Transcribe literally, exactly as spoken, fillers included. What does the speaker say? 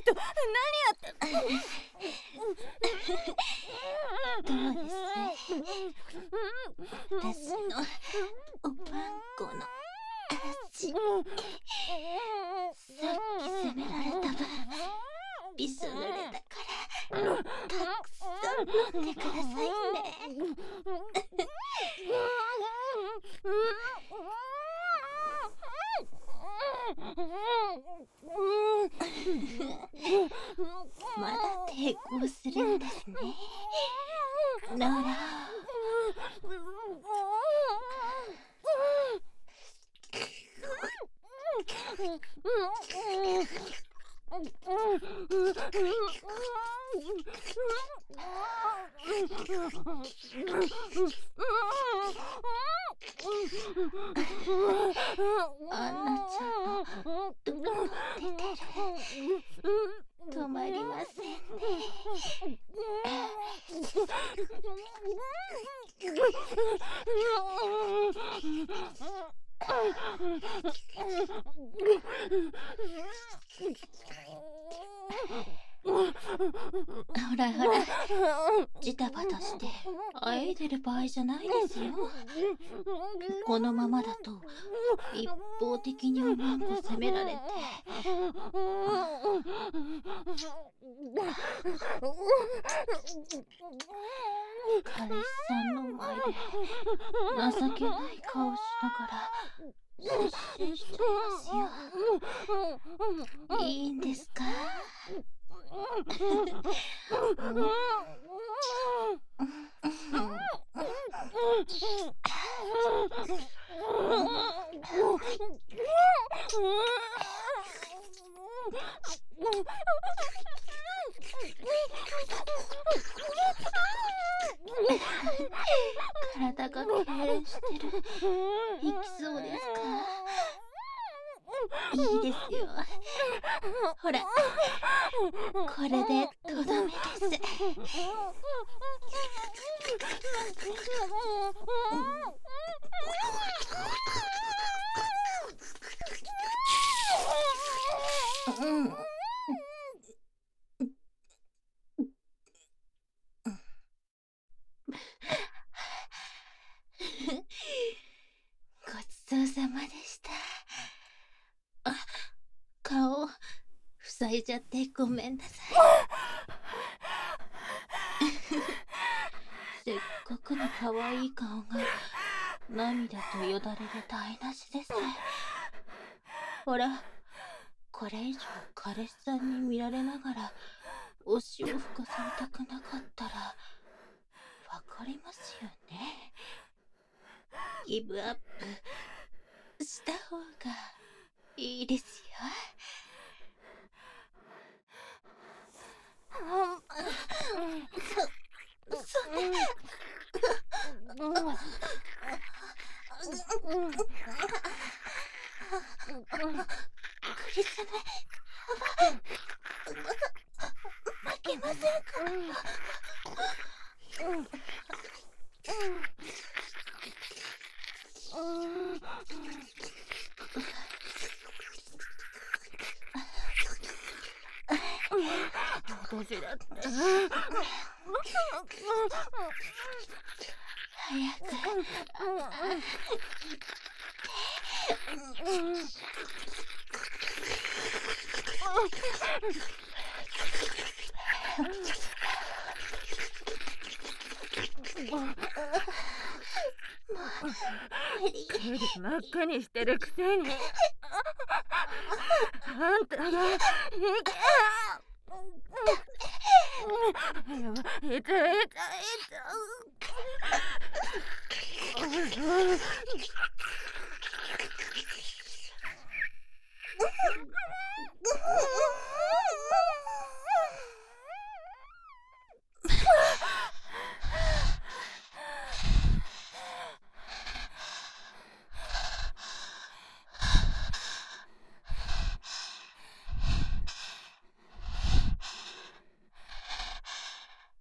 と何やってどうです私のおパン粉の味。さっき責められた分びしょ濡れだからたくさん飲んでくださいね。まだ抵抗するんですね、ローラ。アンナちゃんのドロドロ出てる。止まりませんね。ほらほら、ジタバタしてあえいでる場合じゃないですよ。このままだと一方的におまんこ責められて、彼氏さんの前で情けない顔しながら失神しちゃいますよ。いいんですか？体が痙攣してる。いきそうですか？いいですよ。ほら、これでとどめです。うん。ごちそうさまでした。あ、顔塞いじゃってごめんなさい。せっかくの可愛い顔が涙とよだれで台無しです。ほら、これ以上彼氏さんに見られながらお塩吹かされたくなかったらわかりますよね。ギブアップした方がいいですよ。そ、そんな。クリスマ負けませんか？ 私だって早く。 唇真っ赤にしてるくせにあんたがいけ痛い痛い痛い